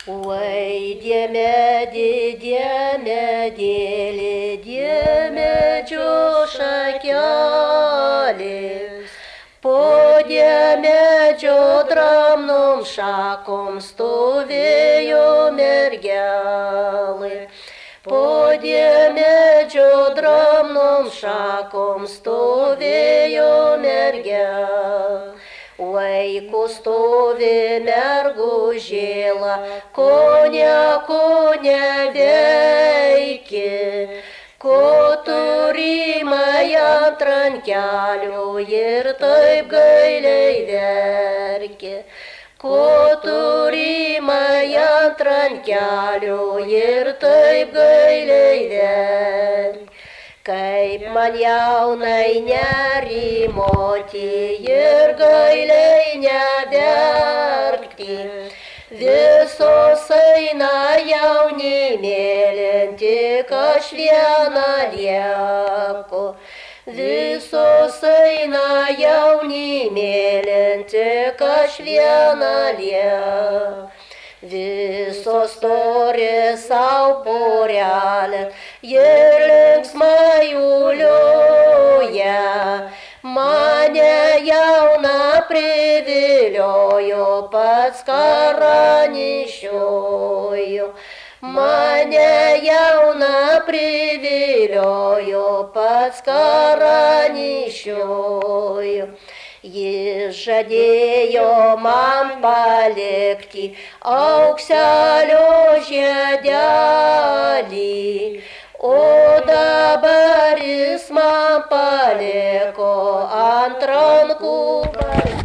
Oi, diemedėlė, diemedžio šakelės, po diemedžio dramnom šakom stovėjo mergelė. Po diemedžio dramnom šakom stovėjo mergelė. Vaikų stovi mergužėla, ko neveikia, ko turimai ant rankelių ir taip gailiai verkia. Ko turimai ant rankelių ir taip gailiai verkia. Kaip man jaunai nerimoti ir gailiai neverkti, visos eina jauni mėlyn, tik aš viena lieku. Visos eina jauni mėlyn, tik aš viena lieku. Visos turi savo porelę ir linksmai uliuoja. Mane jauną priviliojo pats karalystėje. Mane jauną priviliojo pats karalystėje. Jis žadėjo man palikti aukselio žiedelį, o dabar jis man paliko ant rankų.